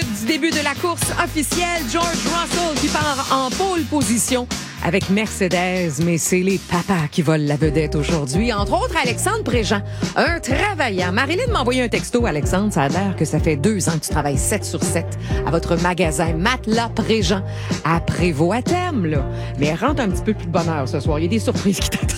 minutes du début de la course officielle. George Russell qui part en pole position avec Mercedes, mais c'est les papas qui volent la vedette aujourd'hui. Entre autres, Alexandre Préjean, un travaillant. Marilyn m'a envoyé un texto, Alexandre. Ça a l'air que ça fait 2 ans que tu travailles 7 sur 7 à votre magasin Matelas Préjean à Prévost-à-Terme, là. Mais rentre un petit peu plus de bonheur ce soir. Il y a des surprises qui t'attendent.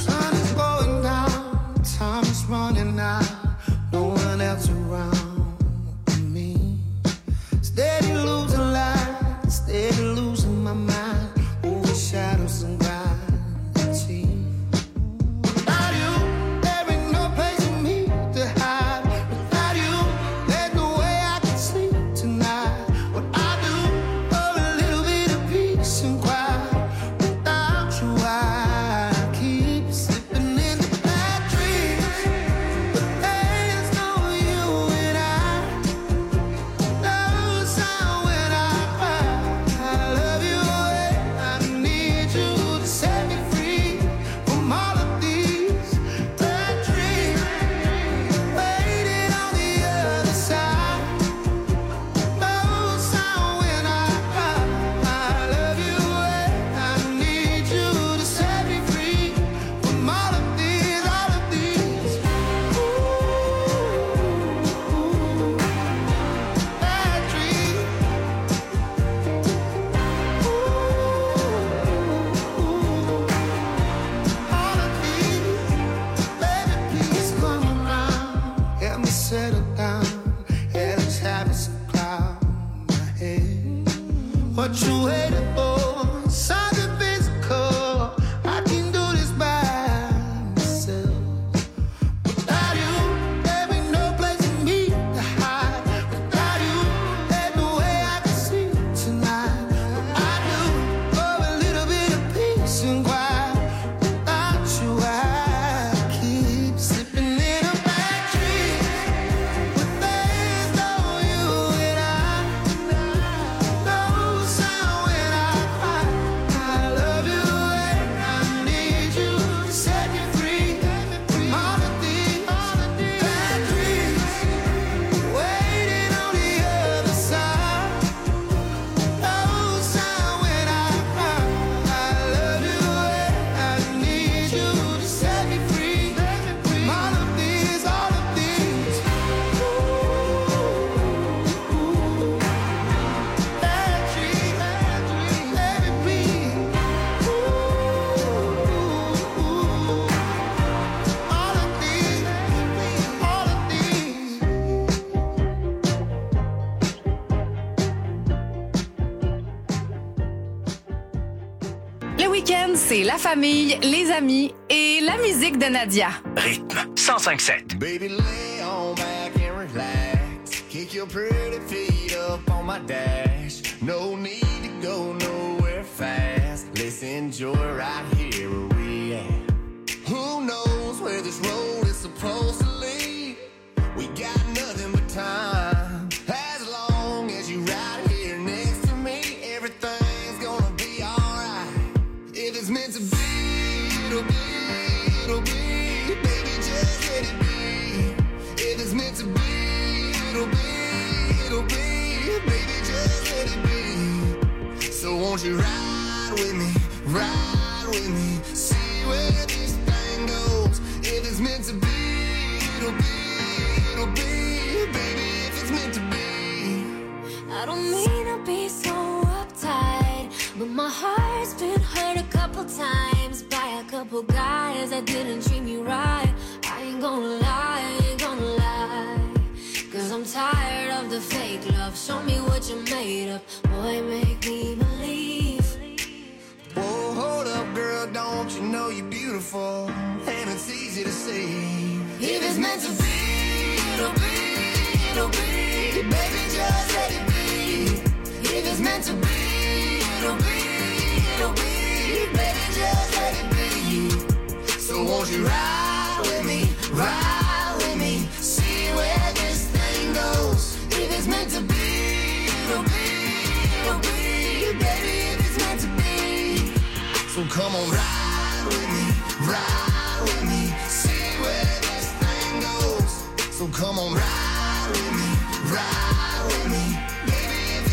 Shadows and gravity. Without you, there ain't no place for me to hide. Without you, there's no way I can sleep tonight. What I do for a little bit of peace and quiet. Without you, I keep slipping into bad dreams. But there's no you and I. No sound when I cry. I love you. Set me free from all of these bad dreams. Waiting on the other side. No sound when I cry. I love you and I need you to set me free from all of these, all of these. Ooh, bad dreams. Settle down, yeah, let's have it some cloud in my head. What you waiting for? Something physical. I can do this by myself. Without you, there ain't no place for me to hide. Without you, there's no way I can sleep tonight. I do for a little bit of peace and quiet. Without you, I keep slipping in a bad dream. C'est la famille, les amis et la musique de Nadia. Rythme 105.7. Baby, lay on back and relax. Kick your pretty feet up on my dash. No need to go nowhere fast. Let's enjoy right here where we at. Who knows where this road is supposed to lead? We got nothing but time. As long as you ride here next to me, everything's gonna be alright. If it's meant to be, it'll be, it'll be. Baby, just let it be. If it's meant to be, it'll be, it'll be. Baby, just let it be. So won't you ride with me, ride with me. See where this thing goes. If it's meant to be, it'll be, it'll be. Baby, if it's meant to be. I don't mean to be so uptight, but my heart's been hurt a couple times by a couple guys that didn't treat me right. I ain't gonna lie, I ain't gonna lie. Cause I'm tired of the fake love. Show me what you're made of. Boy, make me believe. Whoa, hold up, girl, don't you know you're beautiful? And it's easy to see. If it's meant to be, it'll be, it'll be. Baby, just let it be. If it's meant to be, it'll be, it'll be. Baby, just let it be. So won't you ride with me, ride with me. See where this thing goes. If it's meant to be, it'll be, it'll be. Baby, if it's meant to be. So come on, ride with me, ride with me. See where this thing goes. So come on, ride with me, ride with me. Baby, if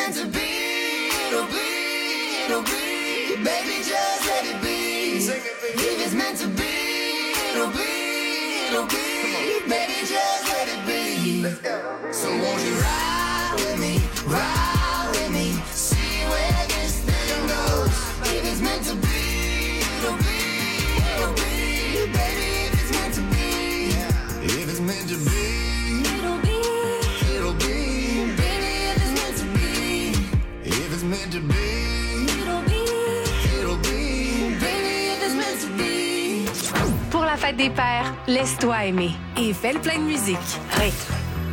meant to be, it'll be, it'll be. Baby, just let it be. If it's meant to be, it'll be, it'll be. Baby, just let it be. Let's go. So won't you ride with me, ride with me, see where this thing goes. If it's meant to be, it'll be, it'll be. Baby, if it's meant to be, if it's meant to be, it'll be, it'll be. Baby, if it's meant to be, if it's meant to be, it'll be, it'll be. Baby, if it's meant to be. Pour la fête des pères, laisse-toi aimer et fais le plein de musique. Rythme.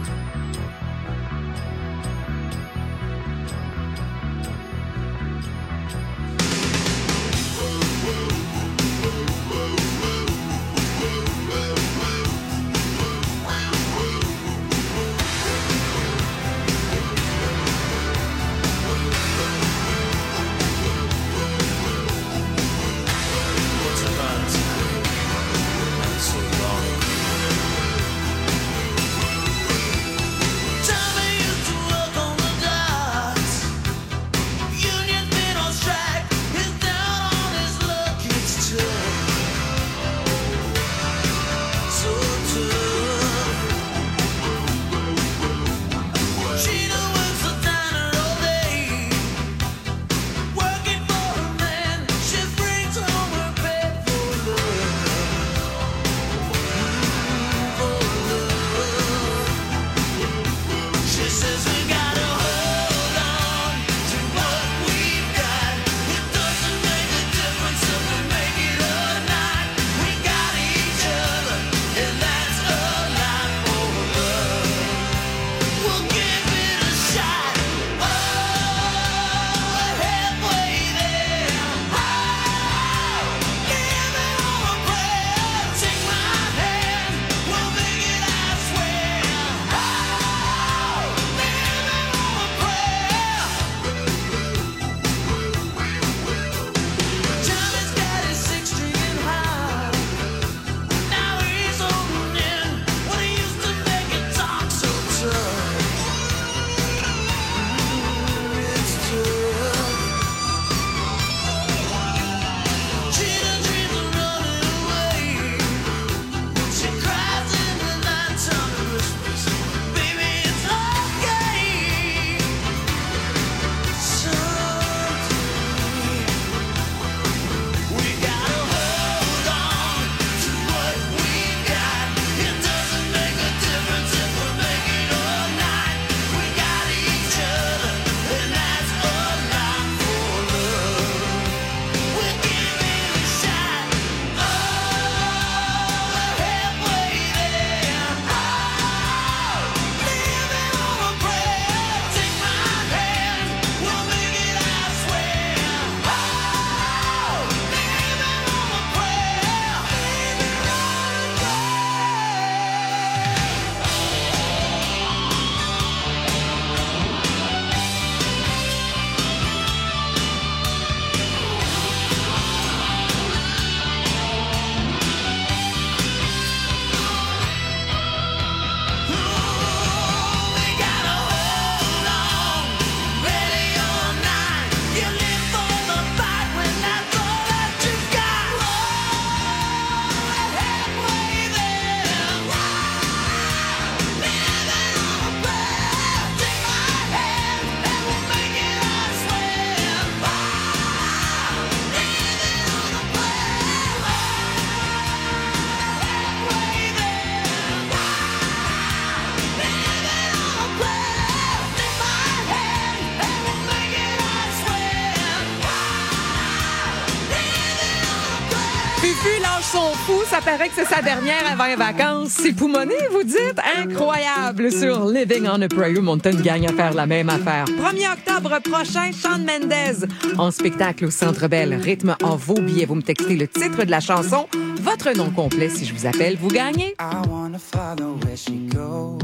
Son fou, ça paraît que c'est sa dernière avant les vacances. C'est Poumoney, vous dites? Incroyable sur Living on a Prayer. Mountain gagne à faire la même affaire. 1er octobre prochain, Shawn Mendes en spectacle au Centre Bell. Rythme en vos billets. Vous me textez le titre de la chanson, votre nom complet. Si je vous appelle, vous gagnez. I wanna follow where she goes.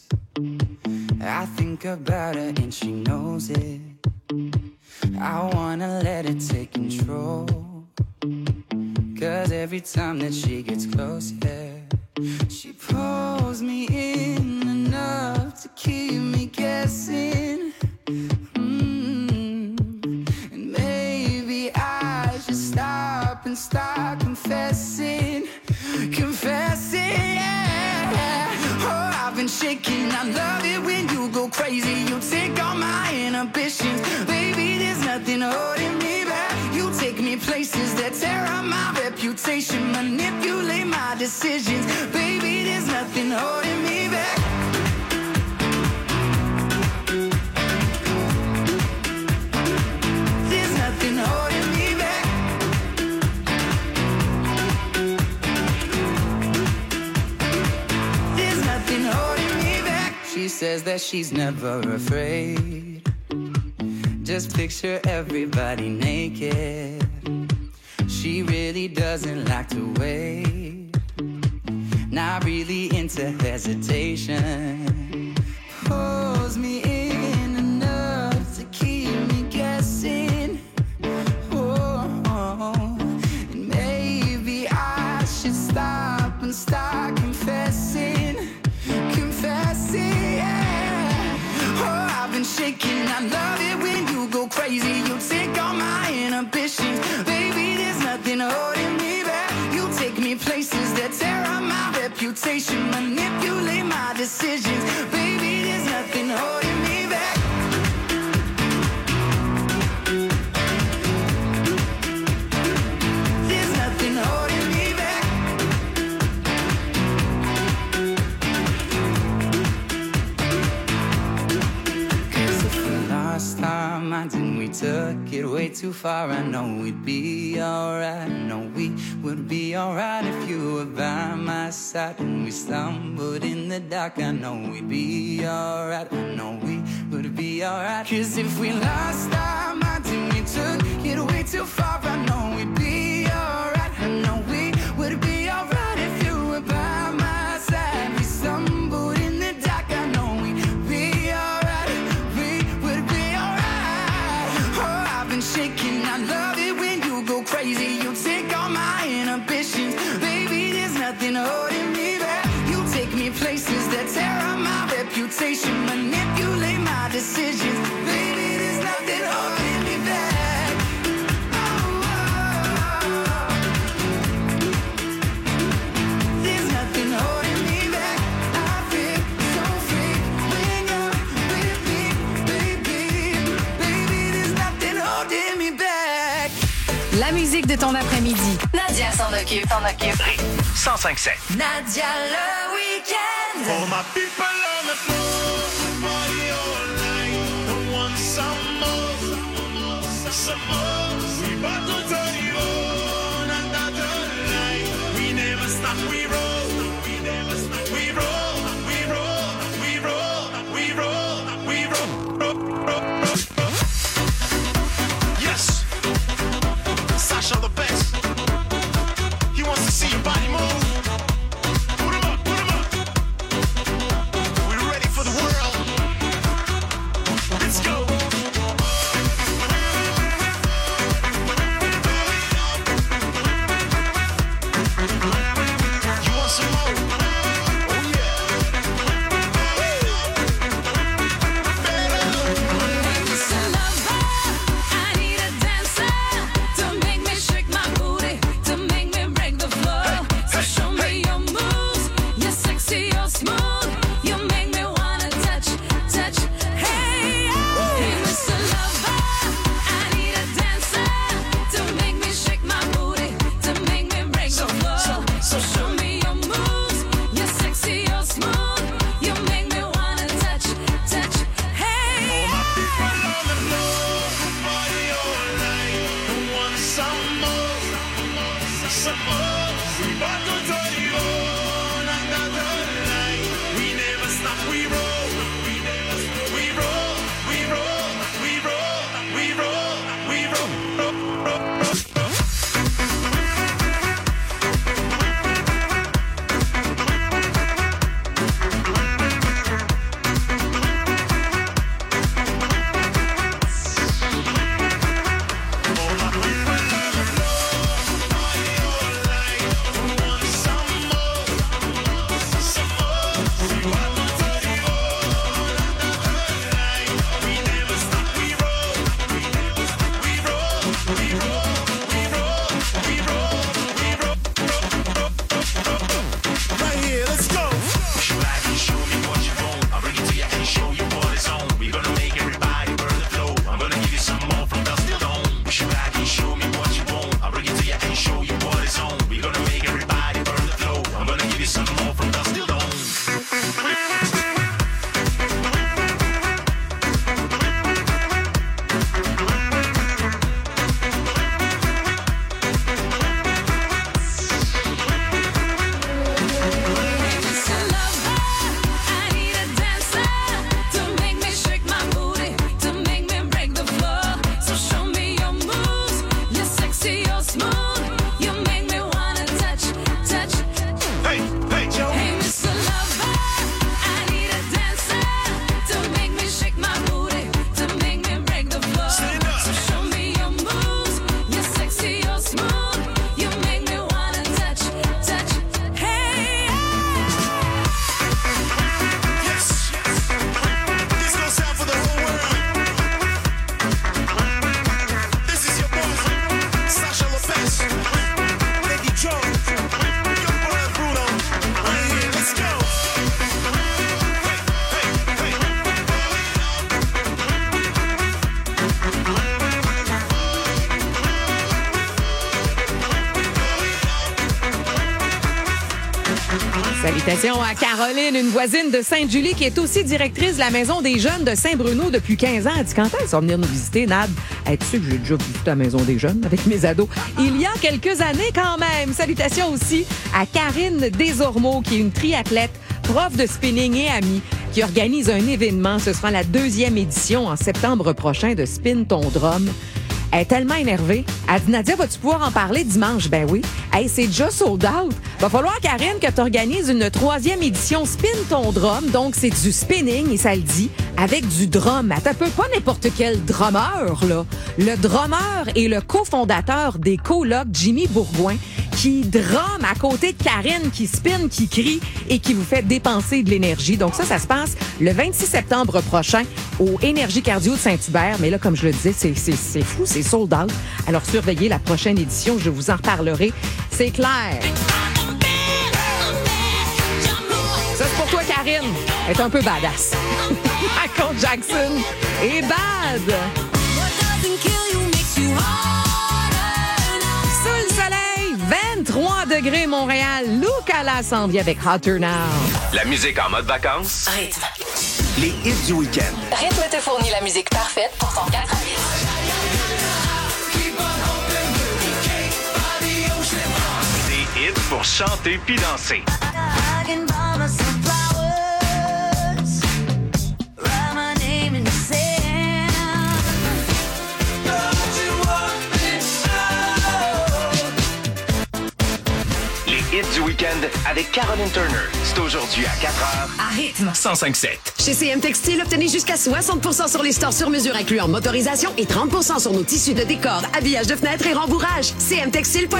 I think about her and she knows it. I wanna let it take control. 'Cause every time that she gets close, yeah, she pulls me in enough to keep me guessing. been shaking. I love it when you go crazy. You take all my inhibitions. Baby, there's nothing holding me back. You take me places that tear up my reputation. Manipulate my decisions. Baby, there's nothing holding me back. There's nothing holding me back. There's nothing holding me back. She says that she's never afraid. Just picture everybody naked. She really doesn't like to wait. Not really into hesitation. Pulls me in enough to keep me guessing. Oh, and maybe I should stop and start confessing. Confessing, yeah. Oh, I've been shaking. I love it when you go crazy. You take all my inhibitions. Baby, there's nothing holding me back. You take me places that tear up my reputation. Manipulate my decisions. Baby, there's nothing holding me back. There's nothing holding me back. Cause if we lost our minds and we took it way too far, I know we'd be alright. I know we would be alright if you were by my side. When we stumbled in the dark, I know we'd be alright. I know we would be alright. Cause if we lost our minds and we took it way too far, I know we'd be alright. I know we would be alright if you were by my side. We stumbled in the dark, I know we'd be alright. We would be alright. Oh, I've been shaking. I love it when you go crazy. You take all my inhibitions. Baby, there's nothing holding me back. You take me places that tear up my reputation. Manipulate my decisions. Baby, there's nothing holding me back. Oh, there's nothing holding me back. I feel so free when you're with me, baby. Baby, there's nothing holding me back. La musique de ton après-midi. Nadia s'en occupe. 105.7. Nadia le week-end. For my people on the floor, party all night. Don't want some more, some more. We about to turn it on another night. We never stop, we roll. We never stop, we roll. We roll, we roll, we roll, we roll. Yes, Sasha the best. He wants to see your body move. Put 'em up, put 'em up. We're ready for the world. Let's go. Salutations à Caroline, une voisine de Sainte-Julie qui est aussi directrice de la Maison des Jeunes de Saint-Bruno depuis 15 ans. Elle dit, quand elle va venir nous visiter, Nad, tu sais que j'ai déjà visité la Maison des Jeunes avec mes ados il y a quelques années quand même. Salutations aussi à Karine Desormeaux, qui est une triathlète, prof de spinning et amie, qui organise un événement. Ce sera la 2e édition en septembre prochain de Spin ton drum. Elle est tellement énervée. Elle dit, Nadia, vas-tu pouvoir en parler dimanche? Ben oui. Hey, c'est déjà sold out. Va falloir, Karine, que tu organises une 3e édition Spin ton drum. Donc, c'est du spinning, et ça le dit, avec du drum. Attends, pas n'importe quel drummer, là. Le drummer est le cofondateur des colocs Jimmy Bourgoin, qui drum à côté de Karine, qui spin, qui crie et qui vous fait dépenser de l'énergie. Donc ça se passe le 26 septembre prochain au Énergie Cardio de Saint-Hubert. Mais là, comme je le disais, c'est fou, c'est sold out. Alors surveillez la prochaine édition, je vous en reparlerai. C'est clair. Ça, c'est pour toi, Karine. Elle est un peu badass. Michael Jackson est bad. Sous le soleil, 23 degrés Montréal. Lucala s'en vient avec Hotter Now. La musique en mode vacances. Rythme. Les hits du week-end. Rythme te fournit la musique parfaite pour ton 4 à 8. Des hits pour chanter puis danser. Les hits du week-end avec Caroline Turner. C'est aujourd'hui à 4h. À rythme. 105.7. Chez CM Textile, obtenez jusqu'à 60% sur les stores sur mesure incluant motorisation et 30% sur nos tissus de décor, habillage de fenêtres et rembourrage. cmtextile.com.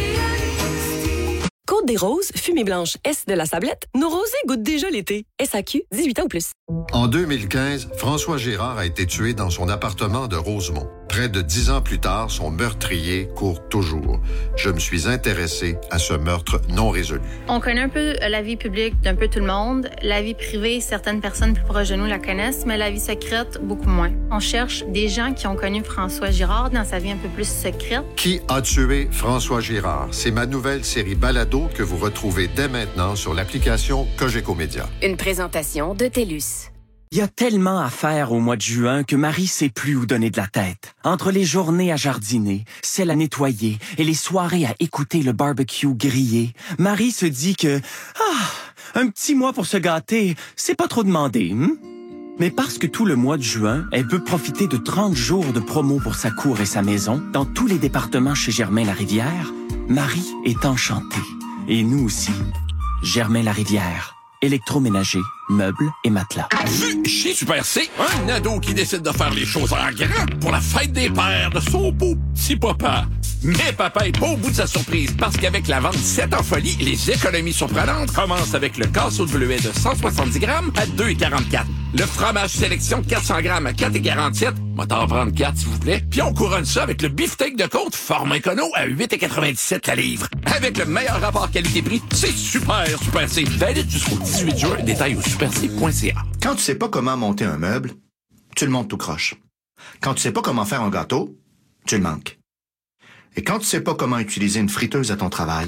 Côte des Roses, fumée blanche, S de la Sablette, nos rosés goûtent déjà l'été. SAQ, 18 ans ou plus. En 2015, François Girard a été tué dans son appartement de Rosemont. Près de 10 ans plus tard, son meurtrier court toujours. Je me suis intéressé à ce meurtre non résolu. On connaît un peu la vie publique d'un peu tout le monde. La vie privée, certaines personnes plus proches de nous la connaissent, mais la vie secrète, beaucoup moins. On cherche des gens qui ont connu François Girard dans sa vie un peu plus secrète. Qui a tué François Girard? C'est ma nouvelle série balado que vous retrouvez dès maintenant sur l'application Cogeco Média. Une présentation de TELUS. Il y a tellement à faire au mois de juin que Marie sait plus où donner de la tête. Entre les journées à jardiner, celles à nettoyer et les soirées à écouter le barbecue grillé, Marie se dit que un petit mois pour se gâter, c'est pas trop demandé, hein? Mais parce que tout le mois de juin, elle peut profiter de 30 jours de promo pour sa cour et sa maison dans tous les départements chez Germain-Larivière, Marie est enchantée. Et nous aussi. Germain-Larivière. Électroménager, meubles et matelas. Chez Super C, un ado qui décide de faire les choses en grand pour la fête des pères de son beau petit papa. Mais papa est pas au bout de sa surprise parce qu'avec la vente 7 en folie, les économies surprenantes commencent avec le casseau de bleuet de 170 grammes à 2,44. Le fromage sélection 400 grammes à 4,47. Moi t'en prendre 4 s'il vous plaît. Puis on couronne ça avec le beefsteak de côte format écono à 8,97 la livre. Avec le meilleur rapport qualité-prix, c'est super C. Valide jusqu'au 18 juin. Détail au superc.ca. Quand tu sais pas comment monter un meuble, tu le montes tout croche. Quand tu sais pas comment faire un gâteau, tu le manques. Et quand tu sais pas comment utiliser une friteuse à ton travail,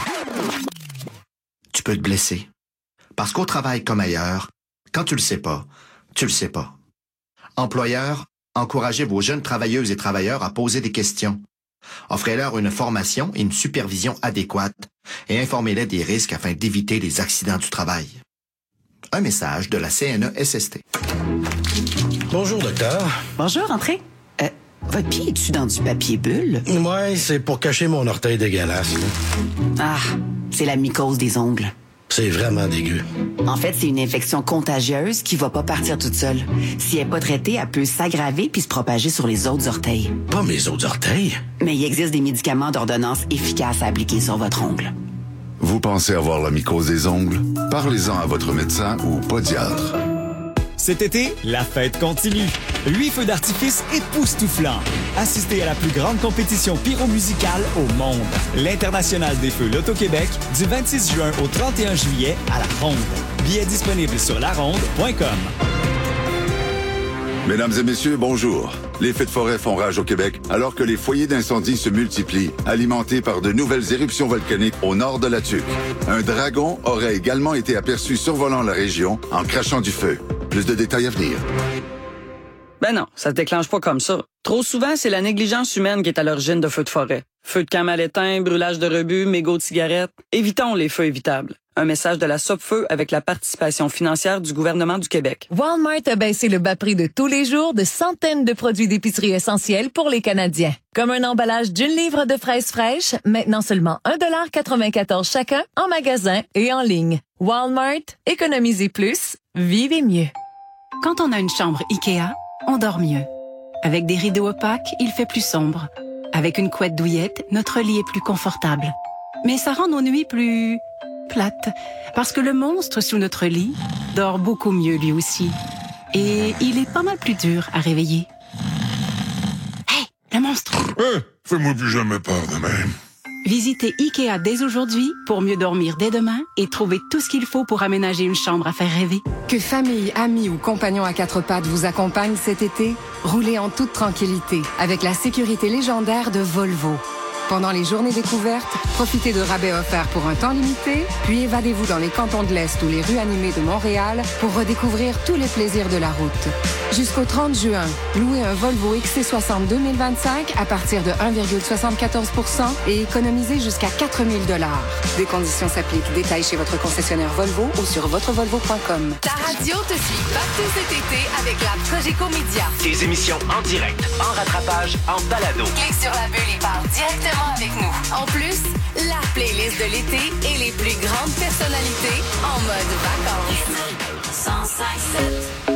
tu peux te blesser. Parce qu'au travail comme ailleurs, quand tu le sais pas, tu le sais pas. Employeurs, encouragez vos jeunes travailleuses et travailleurs à poser des questions. Offrez-leur une formation et une supervision adéquate et informez-les des risques afin d'éviter les accidents du travail. Un message de la CNESST. Bonjour, docteur. Bonjour, entrez. Votre pied est-tu dans du papier bulle? Ouais, c'est pour cacher mon orteil dégueulasse. Ah, c'est la mycose des ongles. C'est vraiment dégueu. En fait, c'est une infection contagieuse qui va pas partir toute seule. Si elle est pas traitée, elle peut s'aggraver puis se propager sur les autres orteils. Pas mes autres orteils? Mais il existe des médicaments d'ordonnance efficaces à appliquer sur votre ongle. Vous pensez avoir la mycose des ongles? Parlez-en à votre médecin ou podiatre. Cet été, la fête continue. 8 feux d'artifice époustouflants. Assistez à la plus grande compétition pyromusicale au monde. L'International des Feux Loto-Québec, du 26 juin au 31 juillet à La Ronde. Billets disponibles sur laronde.com. Mesdames et messieurs, bonjour. Les feux de forêt font rage au Québec alors que les foyers d'incendie se multiplient, alimentés par de nouvelles éruptions volcaniques au nord de la Tuque. Un dragon aurait également été aperçu survolant la région en crachant du feu. Plus de détails à venir. Ben non, ça se déclenche pas comme ça. Trop souvent, c'est la négligence humaine qui est à l'origine de feux de forêt. Feux de camp mal éteints, brûlage de rebut, mégots de cigarettes. Évitons les feux évitables. Un message de la Sopfeu avec la participation financière du gouvernement du Québec. Walmart a baissé le bas prix de tous les jours de centaines de produits d'épicerie essentiels pour les Canadiens. Comme un emballage d'une livre de fraises fraîches, maintenant seulement 1,94 $ chacun, en magasin et en ligne. Walmart, économisez plus, vivez mieux. Quand on a une chambre IKEA, on dort mieux. Avec des rideaux opaques, il fait plus sombre. Avec une couette douillette, notre lit est plus confortable. Mais ça rend nos nuits plus plates, parce que le monstre sous notre lit dort beaucoup mieux lui aussi. Et il est pas mal plus dur à réveiller. Hey, le monstre! Fais-moi plus jamais peur de même. Visitez IKEA dès aujourd'hui pour mieux dormir dès demain et trouver tout ce qu'il faut pour aménager une chambre à faire rêver. Que famille, amis ou compagnons à quatre pattes vous accompagnent cet été, roulez en toute tranquillité avec la sécurité légendaire de Volvo. Pendant les journées découvertes, profitez de rabais offerts pour un temps limité, puis évadez-vous dans les cantons de l'Est ou les rues animées de Montréal pour redécouvrir tous les plaisirs de la route. Jusqu'au 30 juin, louez un Volvo XC60 2025 à partir de 1,74 % et économisez jusqu'à 4 000 $. Des conditions s'appliquent. Détails chez votre concessionnaire Volvo ou sur votrevolvo.com. Ta radio te suit partout cet été avec la Cogeco Média. Des émissions en direct, en rattrapage, en balado. Clique sur la bulle et parle directement avec nous. En plus, la playlist de l'été et les plus grandes personnalités en mode vacances. 105.7.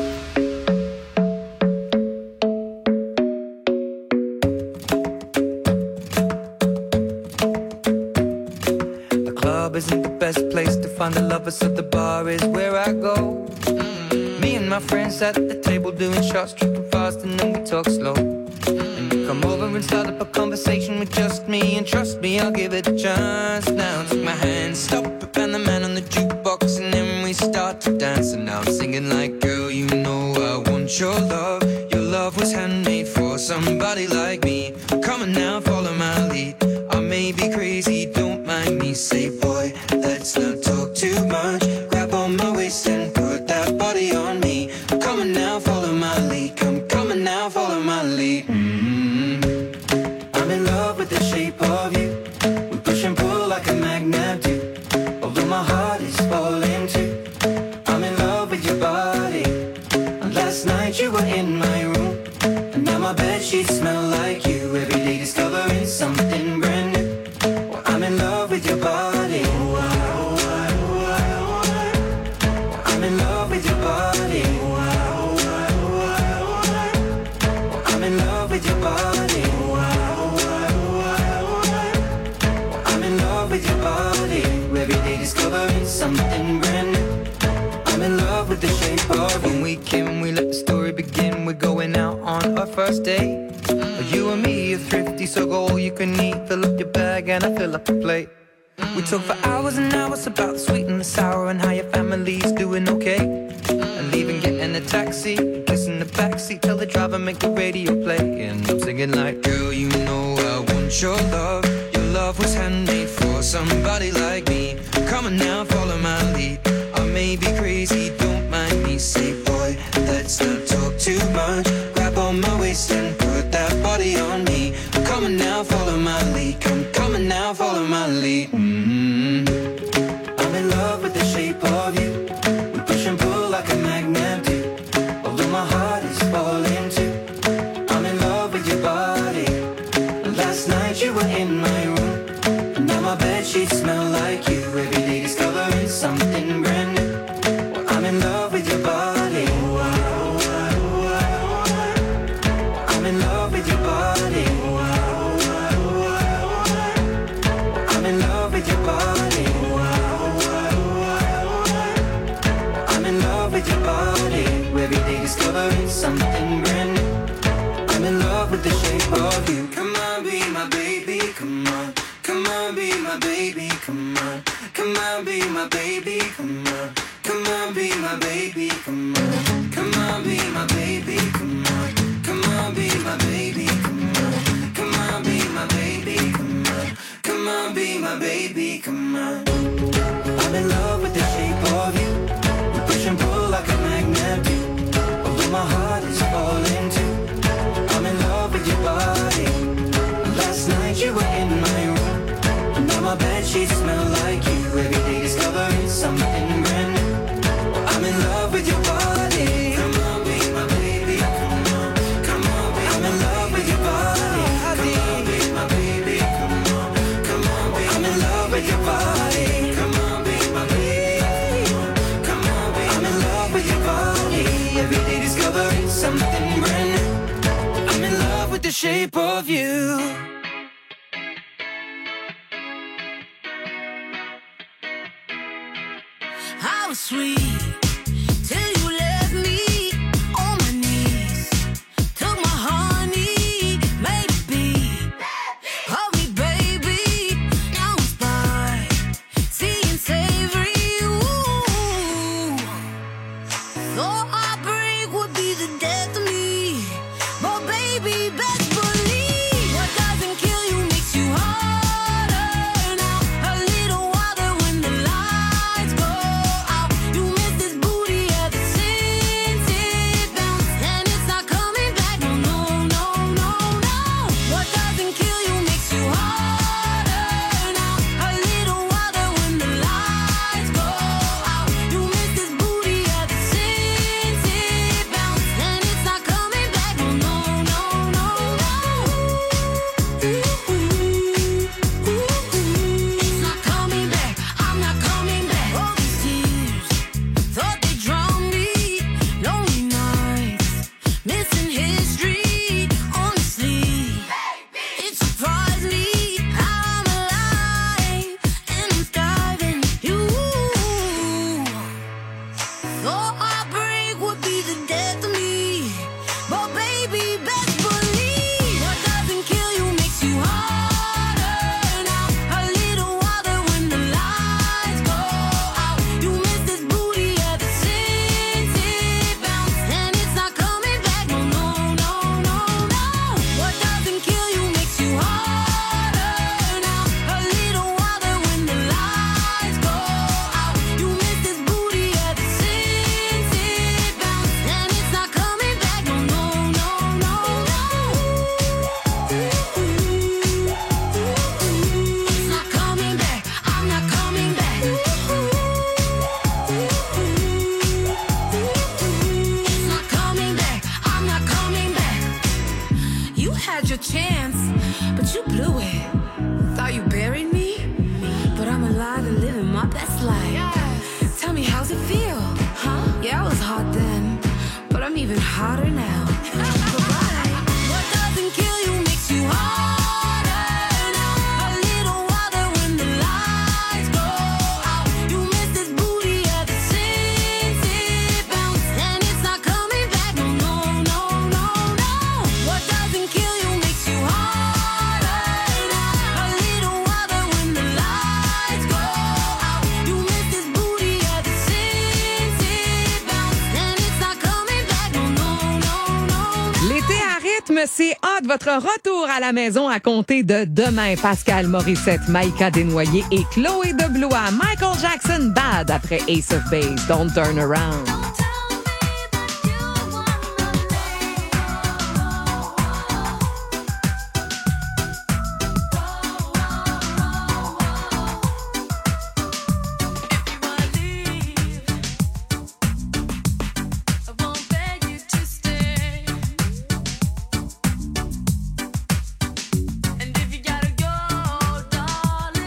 Isn't the best place to find the lovers, so the bar is where I go. Me and my friends at the table doing shots, tripping fast, and then we talk slow. And you come over and start up a conversation with just me, and trust me, I'll give it a chance. Now take my hand, stop it, and the man on the jukebox, and then we start to dance. And now I'm singing like, girl, you know I want your love. Your love was handmade for somebody like me. Come on now, follow my lead. I may be crazy, don't mind me. Say, boy, let's not talk too much. Grab on my waist and put that body on me. Come on now, follow my lead. Come on now, follow my lead. I'm in love with the shape of you. We push and pull like a magnet do. Although my heart is falling too. I'm in love with your body. And last night you were in my room. And now my bedsheets smell like you. Every day discovering something brand new. I'm in love with your body. I'm in love with your body. I'm in love with your body. I'm in love with your body. Every day discovering something brand new. I'm in love with the shape of you. When we came, we let the story begin. We're going out on our first date. You and me are thrifty, so go all you can eat. Fill up your bag and I fill up the plate. We talk for hours and hours about the sweet and the sour and how your family's doing okay. And leaving, getting a taxi, kissing the backseat, tell the driver make the radio play. And I'm singing like, girl, you know I want your love. Your love was handmade for somebody like me. Come on now, follow my lead. I may be crazy, don't mind me. Say, boy, let's not talk too much. Grab on my waist and put that body on me. Come on now, follow my lead. Come on now, follow my lead. I'm in love with the shape of you. We push and pull like a magnet do. Although my heart is falling too. I'm in love with your body. Last night you were in my room. And now my bedsheets smell like you. Every day discovering something brand new. I'm in love with your body. I'm in love with your body. I'm in love with your body. I'm in love with your body. Every day discovering something brand new. I'm in love with the shape of you. Come on, be my baby, come on. Come on, be my baby, come on. Come on, be my baby, come on. Come on, be my baby, come on. Come on, be my baby, come on. the shape of you. How sweet till you left me on my knees. Took my honey, made it be. Hold me, baby, now it's by seeing savory. Ooh. Thought heartbreak would be the death of me, but baby, best believe what doesn't kill you makes you harder. Now a little water when the lights go out. You miss this booty ever since it bounced, and it's not coming back. No, no, no, no, no. What doesn't kill you makes you harder. Now a little water when the lights go out. You miss this booty ever since it bounced, and it's not coming back. No, no, no, no, no. It's not coming back. I'm not coming back. All these tears thought they drowned me. Lonely nights, missing history. Honestly, it surprised me how I'm alive and I'm thriving. You thought heartbreak would be the death of me, but baby, best believe what doesn't kill you makes you harder. Now a little water when the lights go out. You miss this booty ever since it bounced, and it's not coming back. No, no, no, no, no. What doesn't kill you makes you harder. Now a little water when the lights go out. You miss this booty ever since it bounced, and it's not coming back. No, no, no, no, no. It's not coming back. I'm not coming back. It's not coming back. I'm not coming back. You had your chance, but you blew it. Thought you buried me, but I'm alive and living my best life. Tell me, how's it feel? Huh? Yeah, I was hot then, but I'm even hotter now. Goodbye. What doesn't kill you makes you harder. Now a little water when the lights go out. You miss this booty ever since it bounced, and it's not coming back. No, no, no, no, no. What doesn't kill you makes you harder. Now a little water when the lights go out. You miss this booty ever since it bounced, and it's not coming back. No, no, no, no. L'été à rythme, c'est hâte. Votre retour à la maison à compter de demain. Pascal Morissette, Maïka Desnoyers et Chloé de Blois. Michael Jackson, Bad après Ace of Base. Don't turn around.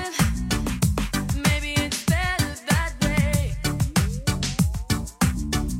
Maybe it's better that way.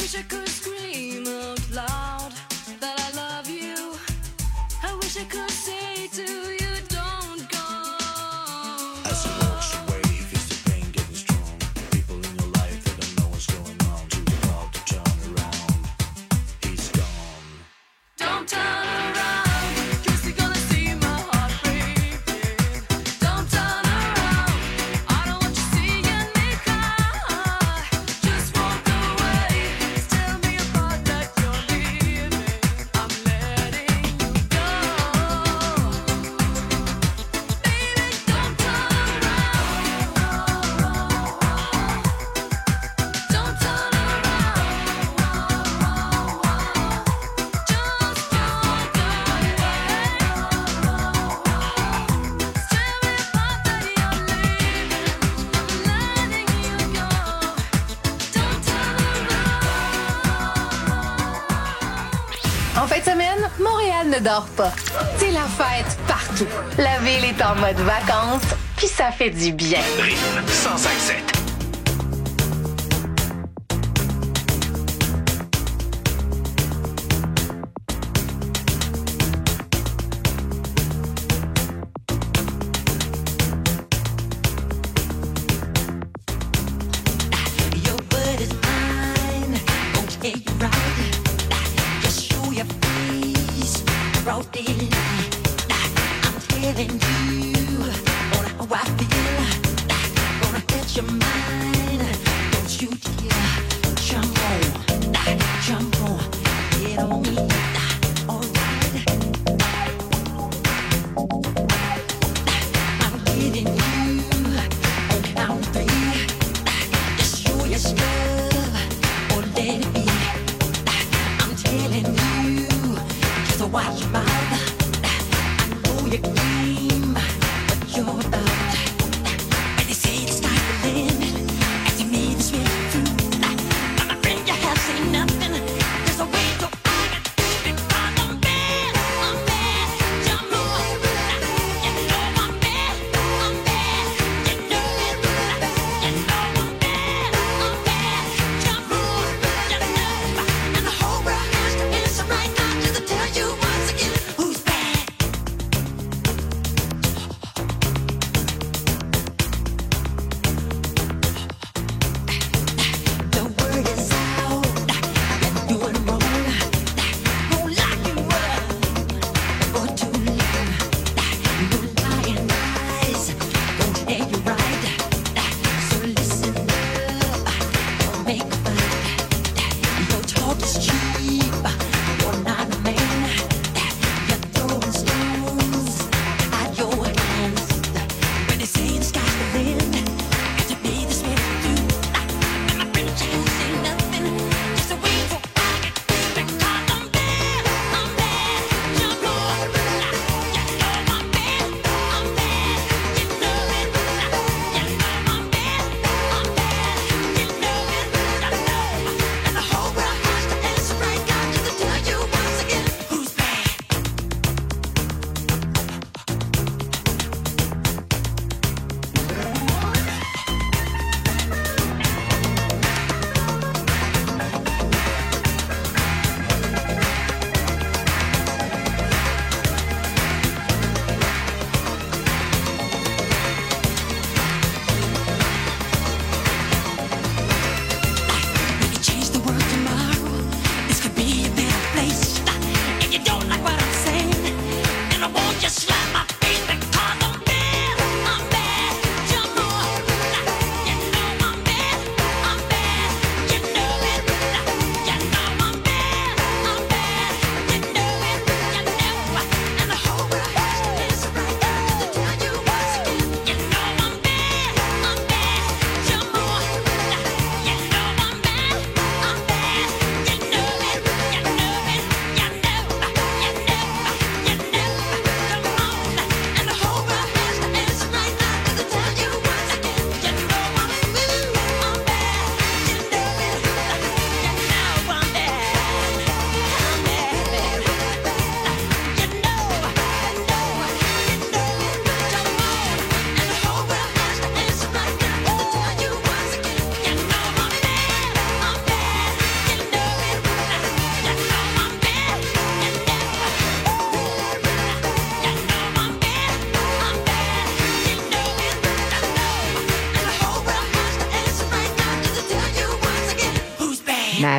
wish I could scream out loud that I love you. I wish I could say to you, don't go. As he walks away, he feels the pain getting strong. People in your life, they don't know what's going on. Too proud to turn around. He's gone. Don't turn around, 'cause you're gonna see my heart breaking. Don't turn around, I don't want you seeing me cry. Just walk away, tell me about that you're leaving. I'm letting you go. Baby, don't turn around. Don't turn En fin de semaine, Montréal ne dort pas. C'est la fête partout. La ville est en mode vacances, puis ça fait du bien. Rythme 105.7. Your word is mine, okay, you're right. Just show your face, broad daylight. I'm telling you, how I feel. Gonna let your mind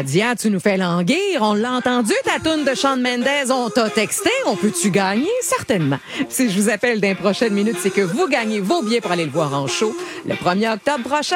Nadia, tu nous fais languir. On l'a entendu, ta toune de Shawn Mendes. On t'a texté. On peut-tu gagner? Certainement. Si je vous appelle dans les prochaines minutes, c'est que vous gagnez vos billets pour aller le voir en show le 1er octobre prochain.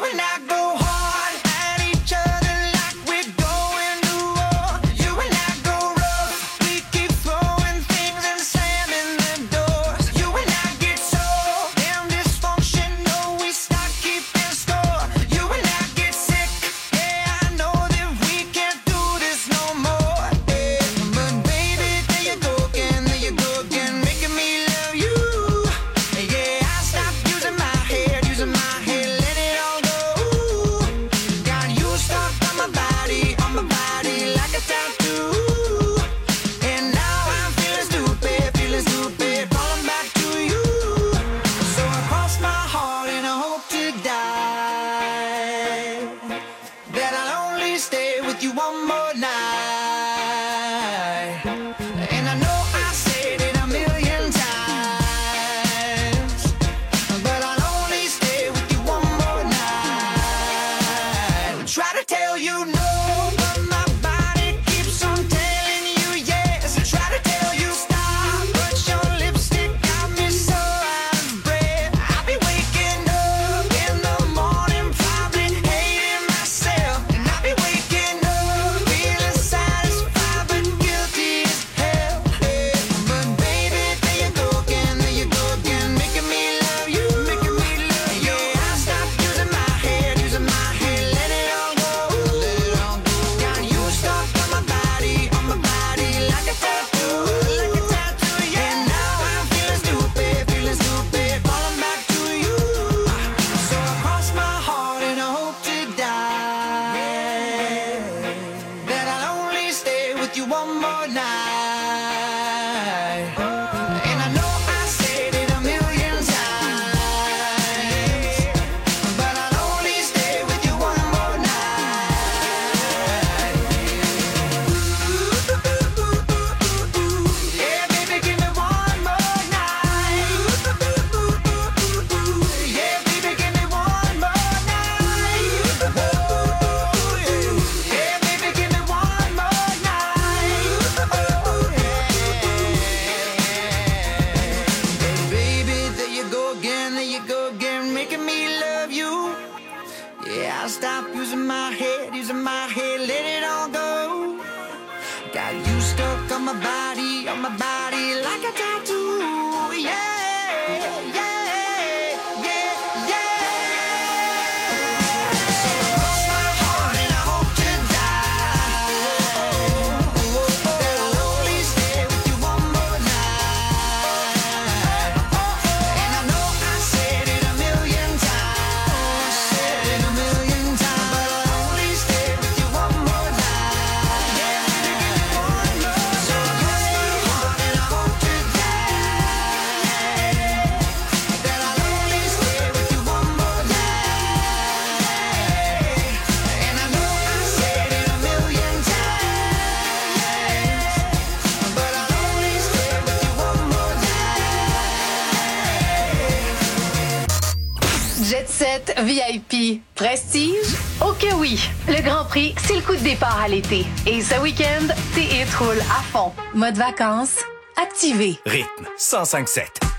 Jet Set VIP. Prestige? Oh que oui! Le Grand Prix, c'est le coup de départ à l'été. Et ce week-end, tes hits roulent à fond. Mode vacances, activé. Rythme 105.7.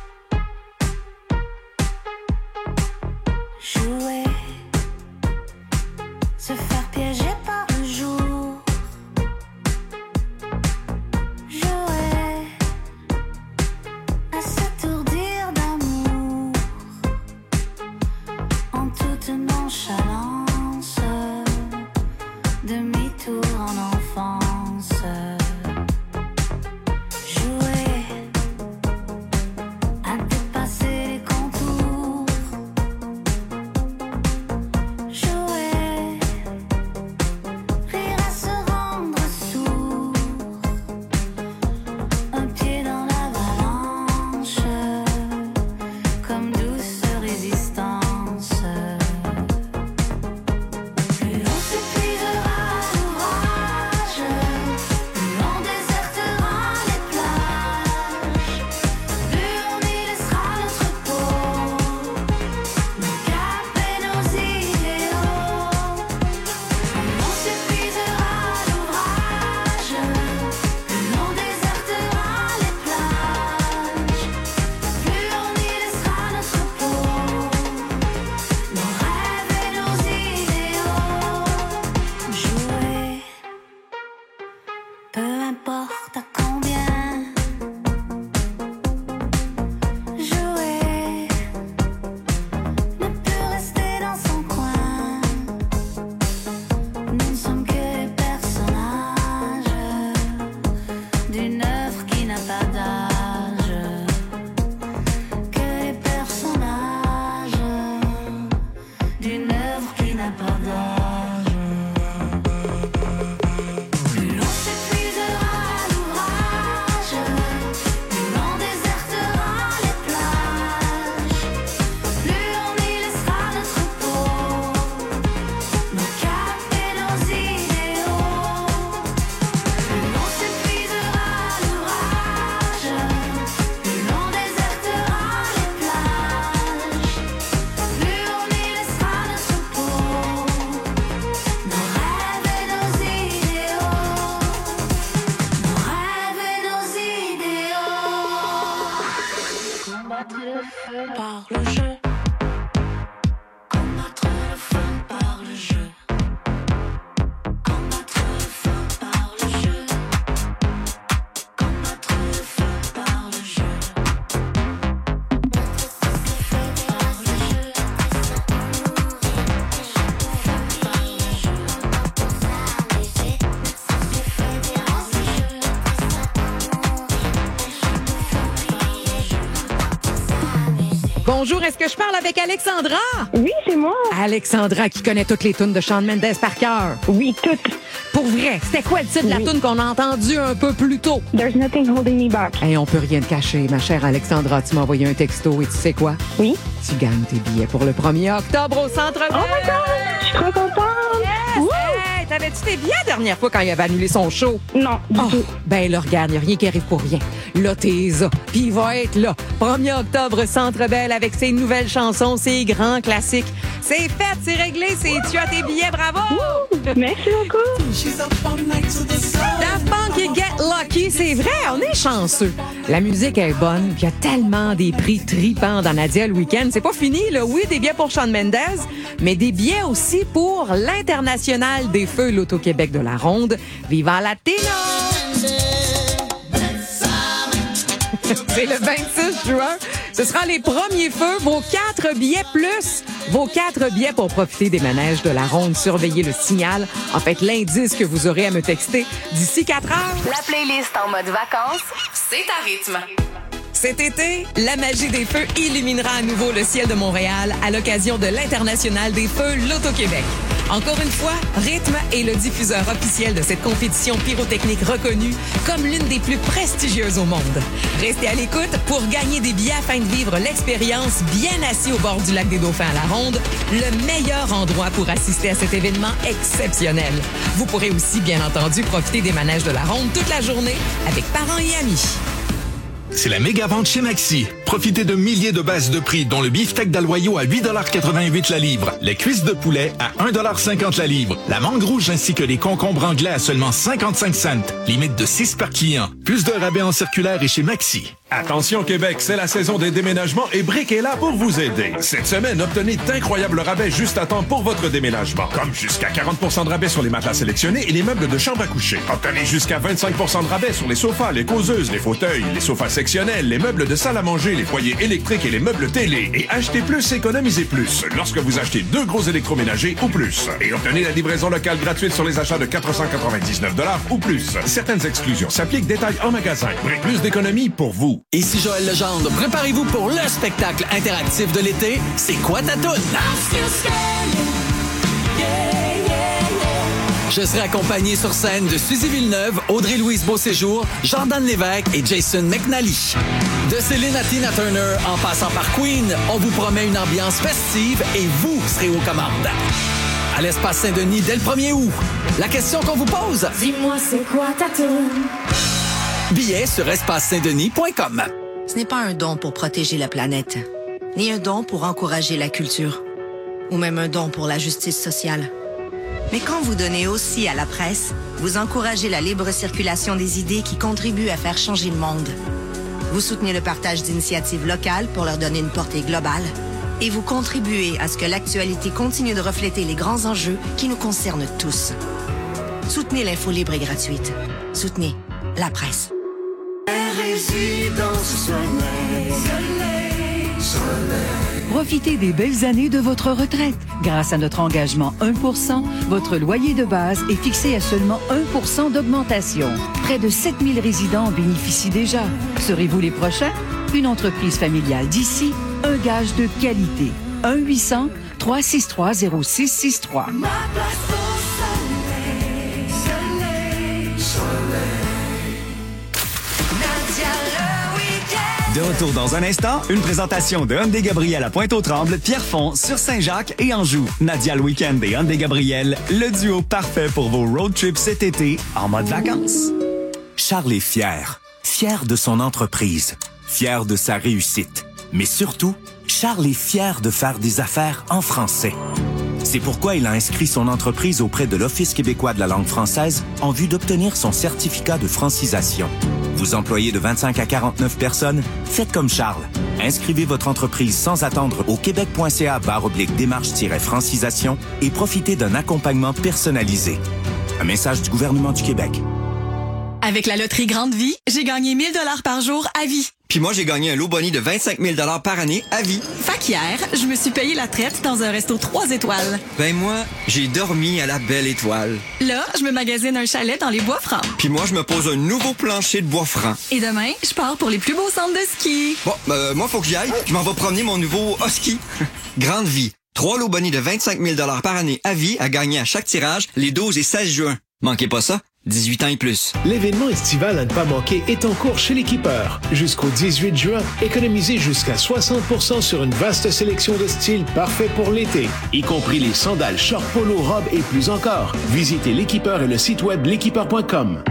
Jouer, se faire piéger par le jour. Jouer, à s'étourdir d'amour. En toute nonchalance, demi-tour en enfance. Jouer, à dépasser les contours. Jouer, rire à se rendre sourd. Un pied dans l'avalanche, comme douce résistance. Plus on s'épuisera l'ouvrage, Peu importe à combien jouer, ne peut rester dans son coin. Nous ne sommes que les personnages d'une œuvre qui n'a pas d'âge. Que les personnages d'une œuvre qui n'a pas d'âge. Plus l'on s'épuisera à l'ouvrage, plus l'on désertera les plages, plus on y laissera notre peau, nos caps et nos idéaux. Plus l'on s'épuisera à l'ouvrage, plus l'on désertera les plages, plus on y laissera notre peau, nos rêves et nos idéaux, nos rêves et nos idéaux. Combattre le feu par le jeu, combattre le feu par le jeu, combattre le feu par le jeu, combattre le feu par le jeu. Bonjour, est-ce que je parle avec Alexandra? Oui, c'est moi. Alexandra qui connaît toutes les tunes de Shawn Mendes par cœur. Oui, toutes. Pour vrai, c'était quoi le titre de la tune qu'on a entendu un peu plus tôt? There's nothing holding me back. Hey, on peut rien te cacher, ma chère Alexandra. Tu m'as envoyé un texto et tu sais quoi? Oui. Tu gagnes tes billets pour le 1er octobre au Centre Bell. Oh my God! Je suis trop contente! Yes! Hey, t'avais-tu tes billets la dernière fois quand il avait annulé son show? Non, du tout. Ben là, regarde, il n'y a rien qui arrive pour rien. Là, t'es là. Puis il va être là. 1er octobre, Centre Bell, avec ses nouvelles chansons, ses grands classiques. C'est fait, c'est réglé, tu as tes billets, bravo! Merci beaucoup! Daft Punk et Get Lucky, c'est vrai, on est chanceux. La musique est bonne, puis il y a tellement des prix tripants dans Nadia le week-end. C'est pas fini, là. Oui, des billets pour Shawn Mendes, mais des billets aussi pour l'International des Feux L'Auto-Québec de la Ronde. Viva Latino! C'est le 26 juin. Ce sera les premiers feux. Vos 4 billets plus vos 4 billets pour profiter des manèges de la Ronde. Surveillez le signal. En fait, l'indice que vous aurez à me texter d'ici 4 heures. La playlist en mode vacances, c'est à rythme. Cet été, la magie des feux illuminera à nouveau le ciel de Montréal à l'occasion de l'International des Feux L'Auto-Québec. Encore une fois, Rythme est le diffuseur officiel de cette compétition pyrotechnique reconnue comme l'une des plus prestigieuses au monde. Restez à l'écoute pour gagner des billets afin de vivre l'expérience bien assis au bord du lac des Dauphins à la Ronde, le meilleur endroit pour assister à cet événement exceptionnel. Vous pourrez aussi, bien entendu, profiter des manèges de la Ronde toute la journée avec parents et amis. C'est la méga vente chez Maxi. Profitez de milliers de baisses de prix, dont le beefsteak d'Aloyau à 8,88 la livre, les cuisses de poulet à 1,50 la livre, la mangue rouge ainsi que les concombres anglais à seulement 55 cents. Limite de 6 par client. Plus de rabais en circulaire et chez Maxi. Attention Québec, c'est la saison des déménagements et Brick est là pour vous aider. Cette semaine, obtenez d'incroyables rabais juste à temps pour votre déménagement. Comme jusqu'à 40% de rabais sur les matelas sélectionnés et les meubles de chambre à coucher. Obtenez jusqu'à 25% de rabais sur les sofas, les causeuses, les fauteuils, les sofas sectionnels, les meubles de salle à manger, les foyers électriques et les meubles télé. Et achetez plus, économisez plus. Lorsque vous achetez 2 gros électroménagers ou plus. Et obtenez la livraison locale gratuite sur les achats de 499$ ou plus. Certaines exclusions s'appliquent, détails en magasin. Brick, plus d'économies pour vous. Ici Joël Legendre, préparez-vous pour le spectacle interactif de l'été. C'est quoi ta toune? Je serai accompagné sur scène de Suzy Villeneuve, Audrey-Louise Beauséjour, Jordan Lévesque et Jason McNally. De Céline à Tina Turner, en passant par Queen, on vous promet une ambiance festive et vous serez aux commandes. À l'Espace Saint-Denis dès le 1er août. La question qu'on vous pose? Dis-moi, c'est quoi ta toune? Billets sur espacesaintdenis.com. Ce n'est pas un don pour protéger la planète, ni un don pour encourager la culture, ou même un don pour la justice sociale. Mais quand vous donnez aussi à la presse, vous encouragez la libre circulation des idées qui contribuent à faire changer le monde. Vous soutenez le partage d'initiatives locales pour leur donner une portée globale, et vous contribuez à ce que l'actualité continue de refléter les grands enjeux qui nous concernent tous. Soutenez l'info libre et gratuite. Soutenez la presse. Profitez des belles années de votre retraite. Grâce à notre engagement 1%, votre loyer de base est fixé à seulement 1% d'augmentation. Près de 7000 résidents en bénéficient déjà. Serez-vous les prochains? Une entreprise familiale d'ici, un gage de qualité. 1-800-363-0663. De retour dans un instant, une présentation de Hyundai Gabriel à Pointe-aux-Trembles, Pierrefonds, sur Saint-Jacques et Anjou. Nadia le Week-end et Hyundai Gabriel, le duo parfait pour vos road trips cet été en mode vacances. Charles est fier. Fier de son entreprise. Fier de sa réussite. Mais surtout, Charles est fier de faire des affaires en français. C'est pourquoi il a inscrit son entreprise auprès de l'Office québécois de la langue française en vue d'obtenir son certificat de francisation. Vous employez de 25 à 49 personnes? Faites comme Charles. Inscrivez votre entreprise sans attendre au québec.ca/démarche-francisation et profitez d'un accompagnement personnalisé. Un message du gouvernement du Québec. Avec la loterie Grande Vie, j'ai gagné 1000 $ par jour à vie. Puis moi, j'ai gagné un lot boni de 25 000 $ par année à vie. Fait qu'hier, je me suis payé la traite dans un resto 3 étoiles. Ben moi, j'ai dormi à la Belle Étoile. Là, je me magasine un chalet dans les Bois-Francs. Puis moi, je me pose un nouveau plancher de bois franc. Et demain, je pars pour les plus beaux centres de ski. Bon, moi, faut que j'y aille. Je m'en vais promener mon nouveau husky. Grande Vie. 3 lots boni de 25 000 $ par année à vie à gagner à chaque tirage les 12 et 16 juin. Manquez pas ça. 18 ans et plus. L'événement estival à ne pas manquer est en cours chez l'Équipeur. Jusqu'au 18 juin, économisez jusqu'à 60% sur une vaste sélection de styles parfaits pour l'été, y compris les sandales, shorts, polo, robes et plus encore. Visitez l'Équipeur et le site web l'équipeur.com.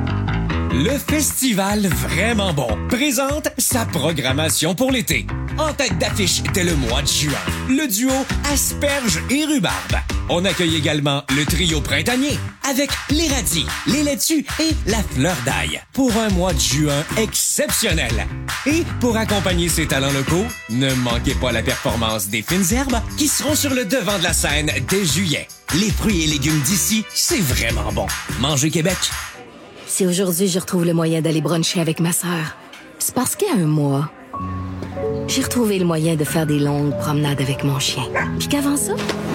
Le festival Vraiment Bon présente sa programmation pour l'été. En tête d'affiche dès le mois de juin, le duo Asperges et Rhubarbe. On accueille également le trio printanier avec les radis, les laitues et la fleur d'ail pour un mois de juin exceptionnel. Et pour accompagner ces talents locaux, ne manquez pas la performance des fines herbes qui seront sur le devant de la scène dès juillet. Les fruits et légumes d'ici, c'est vraiment bon. Manger Québec. Si aujourd'hui je retrouve le moyen d'aller bruncher avec ma sœur, c'est parce qu'il y a un mois, j'ai retrouvé le moyen de faire des longues promenades avec mon chien. Puis qu'avant ça,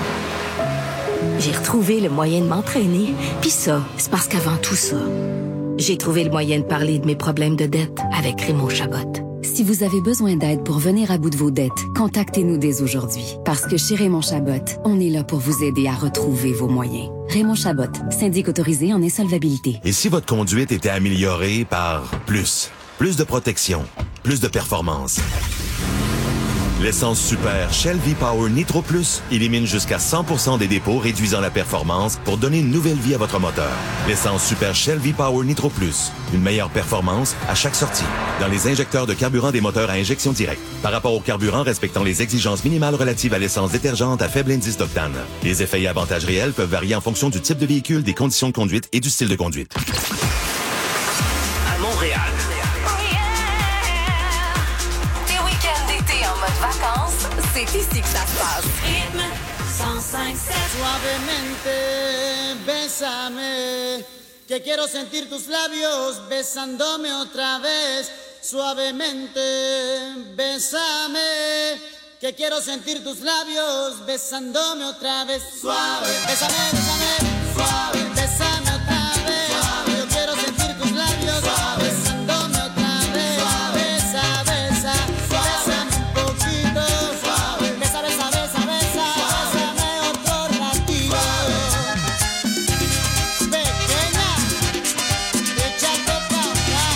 j'ai retrouvé le moyen de m'entraîner. Puis ça, c'est parce qu'avant tout ça, j'ai trouvé le moyen de parler de mes problèmes de dette avec Raymond Chabot. Si vous avez besoin d'aide pour venir à bout de vos dettes, contactez-nous dès aujourd'hui. Parce que chez Raymond Chabot, on est là pour vous aider à retrouver vos moyens. Raymond Chabot, syndic autorisé en insolvabilité. Et si votre conduite était améliorée par plus de protection, plus de performance? L'essence super Shell V-Power Nitro Plus élimine jusqu'à 100% des dépôts, réduisant la performance pour donner une nouvelle vie à votre moteur. L'essence super Shell V-Power Nitro Plus, une meilleure performance à chaque sortie. Dans les injecteurs de carburant des moteurs à injection directe. Par rapport au carburant respectant les exigences minimales relatives à l'essence détergente à faible indice d'octane. Les effets et avantages réels peuvent varier en fonction du type de véhicule, des conditions de conduite et du style de conduite. À Montréal. Vacances, c'est ici que ça se passe. Rythme 105.7. Suavemente, bésame, que quiero sentir tus labios besándome otra vez. Suavemente, bésame, que quiero sentir tus labios besándome otra vez. Suave, bésame, bésame, suave, bésame otra vez. Suave, yo quiero sentir tus labios suave, besándome otra vez. Suave, besa, besa, bésame un poquito. Suave, besa, besa, besa, besa, bésame otro ratito. Pequeña, échate pa' acá.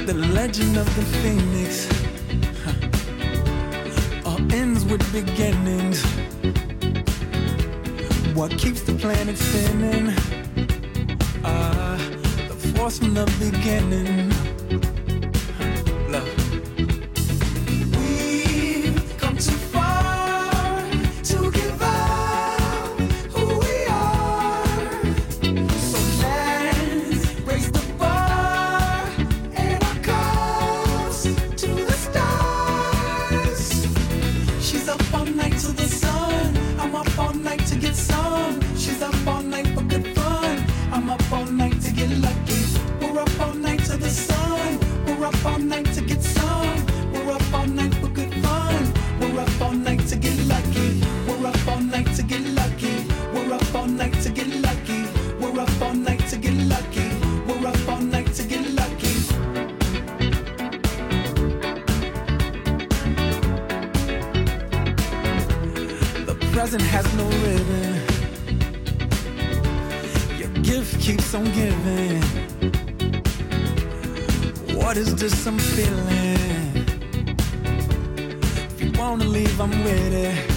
The legend of the phoenix all ends with beginnings. What keeps the planet spinning? The force from the beginning. Love. We've come too far to give up who we are. So let's raise the bar and our cups to the stars. She's up all night to the sun. I'm up all night to get some. She's up all night for good fun. I'm up all night to get lucky. We're up all night to the sun. We're up all night to get some. We're up all night for good fun. We're up all night to get lucky. We're up all night to get lucky. We're up all night to get lucky. We're up all night to get lucky. We're up all night to get lucky. The present has no ribbon. Your gift keeps on giving. What is this I'm feeling? If you wanna leave, I'm with it.